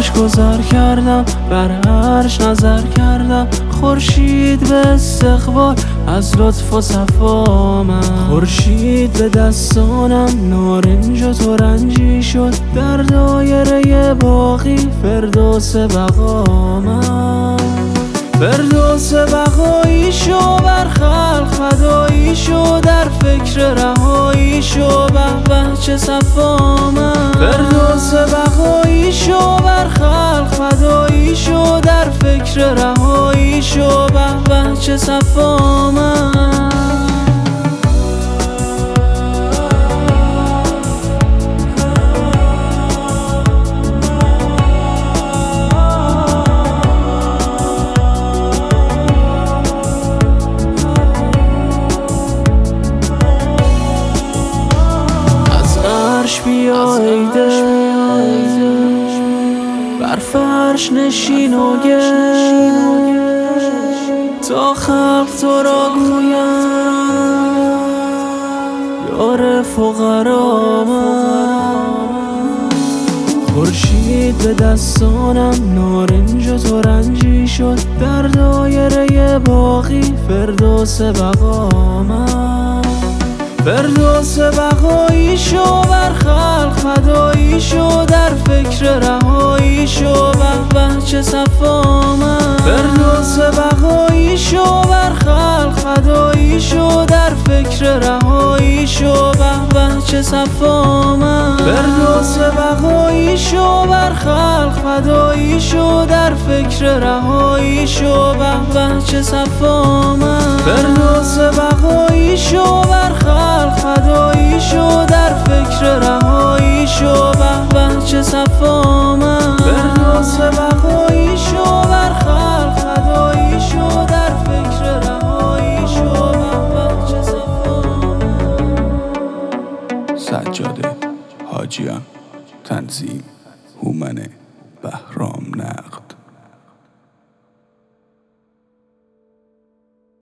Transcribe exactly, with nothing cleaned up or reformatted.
عرش گذر کردم، بر عرش نظر کردم. خورشید به استقبال از لطف و صفا من، خورشید به دستانم نارنج و ترنجی شد. در دایره باقی فردوس بقا من، فردوس بقایی شو، بر خلق فدایی شو. در فکر رهایی شو، به به چه صفا من. فردوس بقایی شو، بر خلق فدایی شو. در فکر رهایی شو، به به چه صفا من. بیا ای دل، بر فرش نشین و گل، تا خلق تو را گویم یار فقرا من. خورشید به دستانم نارنج و ترنجی شد. در دایره باقی فردوس بقا من، فردوس بقایی شو، بر خلق فدایی شو. در فکر رهایی شو، به به چه صفا من. فردوس بقایی شو، بر خلق فدایی شو. در فکر رهایی شو، به به چه صفا من. فردوس بقایی شو، بر خلق فدایی شو. در فکر رهایی شو، به به چه صفا من. فردوس بقایی شو، بر خلق فدایی شو. در فکر رهایی شو، به به چه صفا من. فردوس بقایی شو، بر خلق فدایی شو. در فکر رهایی شو، به به چه صفا من. سجاده حاجیان، تنظیم هومن بهرام نقل.